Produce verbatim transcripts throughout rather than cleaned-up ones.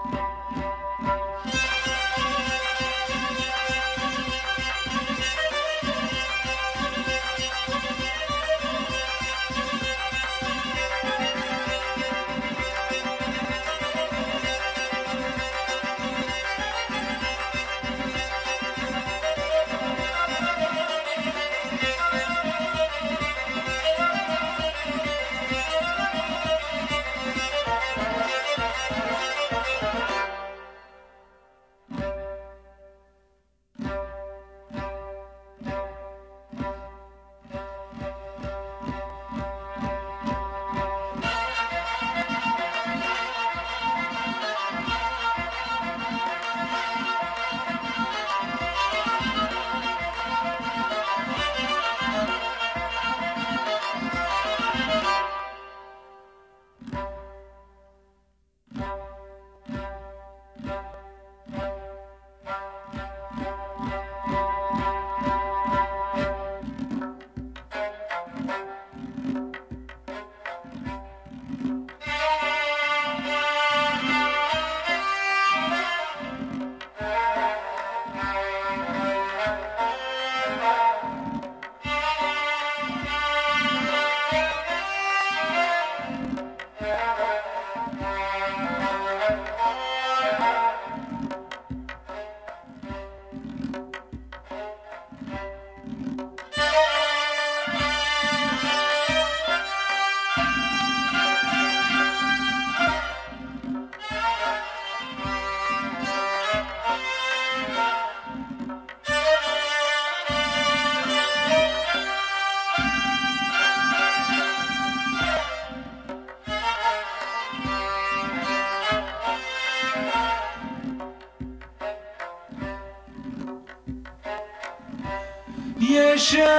یه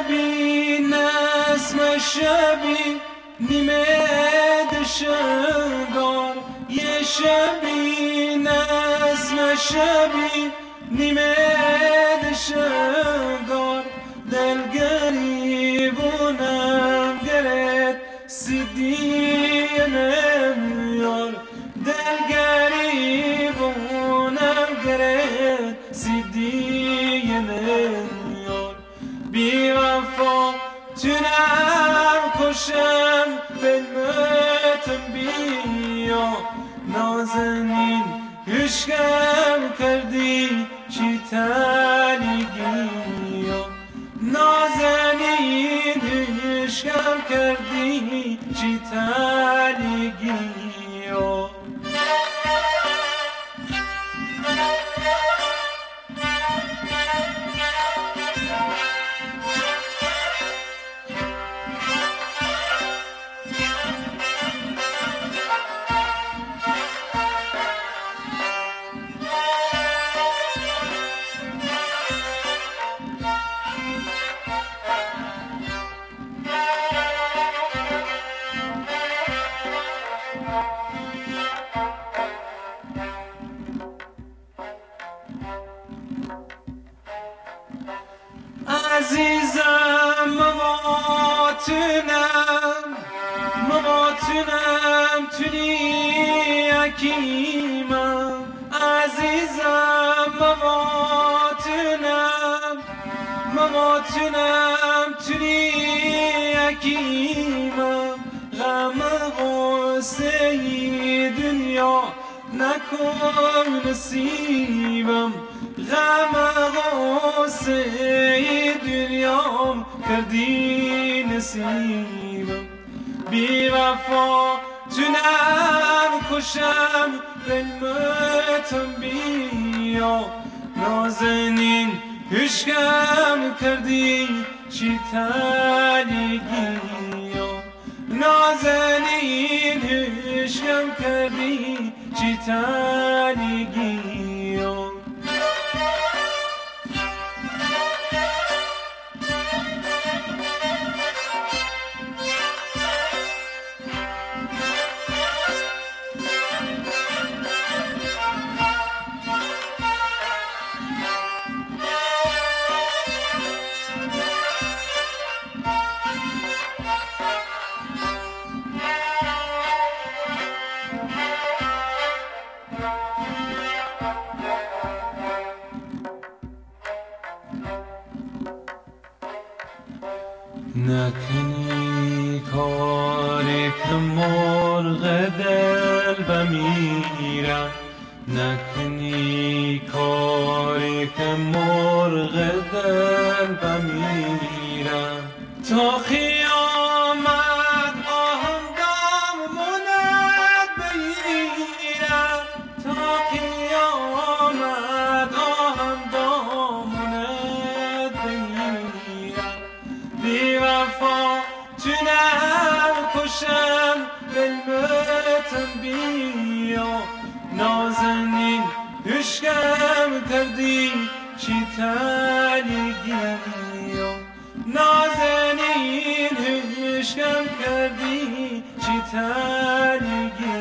شبی نسم شبی نیمه دشگار، یه شبی نسم شبی نیمه دشگار، دل گریبونم گرد سیدی نمیار، دل گریبونم گرد سیدی نمیار، بی وفا تونم کشم بلمتم بیا، نازنین عشقم کردی چی تلیگیا، نازنین عشقم کردی چی تلیگیا. عزیزم مواتونم مواتونم تونی حکیمم، عزیزم مواتونم مواتونم تونی حکیمم، غم غصه دنیا نکن نصیبم، غم غصه دنیام کردی نصیبم، بی وفا تونم کشم بلمتم بیا، نازنین عشقم کردی چی تلیگیا، نازنین عشقم کردی چی تلیگیا. نکنی کاری که مرغ دل بمیرم، نکنی کاری که مرغ دل بمیرم. تا قیامت آهم دامونت بگیرم، تا قیامت آهم دامونت بگیرم. بی وفا تونم کشم بلمتم بیا، نازنین عشقم کردی چی تلیگی، نازنین عشقم کردی چی تلیگی.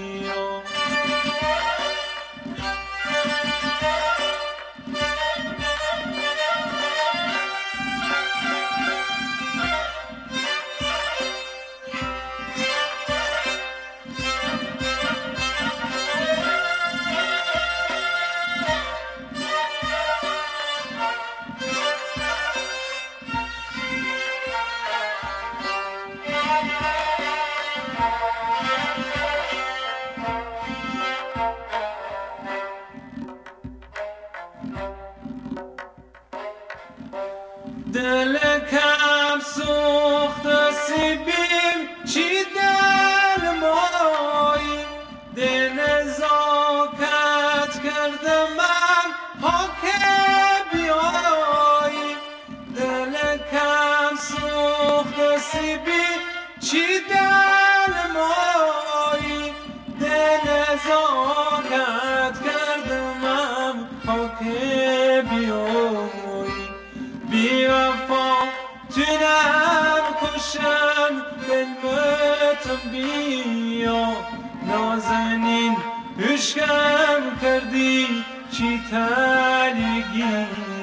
دلکم سوخت سیبیم چی دل مایی، دل نزاکت کردم من ها که بیایی. دلکم سوخت سیبیم چی دل مایی، دل نزاکت کردم من ها که بیایی. بی وفا تونم کشم بلمتم بیا، نازنین عشقم کردی چی تلیگی،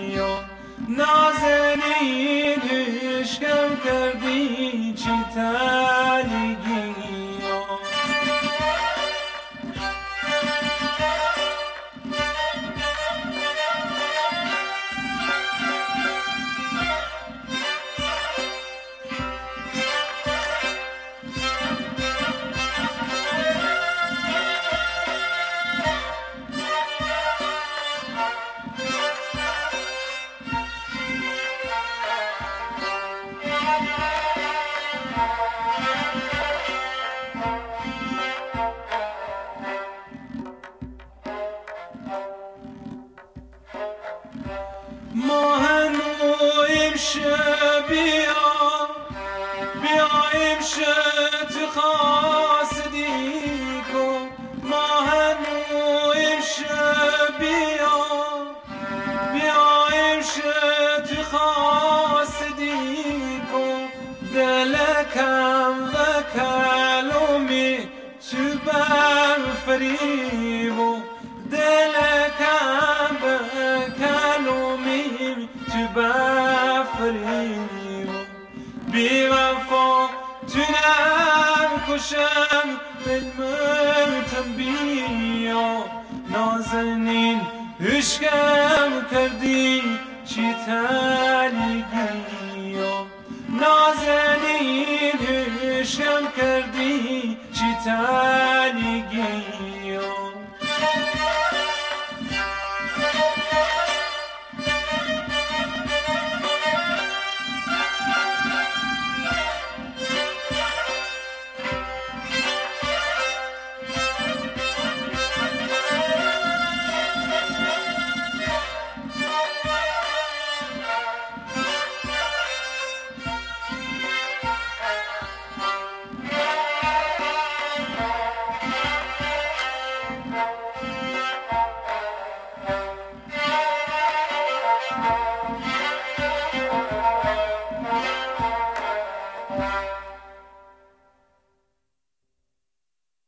نازنین عشقم کردی چی تلیگی. ما هنویم بیا بیا امشه تو خاصدی کن، ما هنویم بیا بیا امشه تو خاصدی کن. دلکم و کلومی تو بر فریبو، دلکم و کلومی تو بفریم. بی وفا تونم کشم بلمتم بیا، نازنین عشقم کردی چی تلیگی، نازنین عشقم کردی چی تلیگی.